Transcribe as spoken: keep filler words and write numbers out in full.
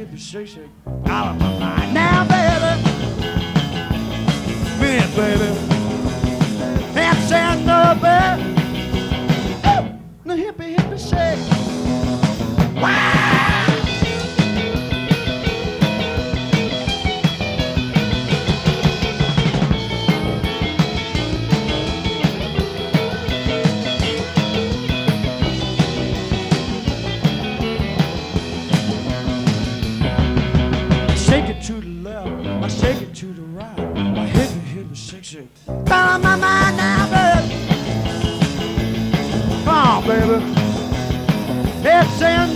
hippie, shake, shake, out of my mind. Now, baby, me, baby, hips and the baby, the hippie, hippie, shake. Wow! Shake it to the left, I shake it to the right. I hit it, hit it, shake, shake. Out of my mind now, baby. Come on, baby. It's in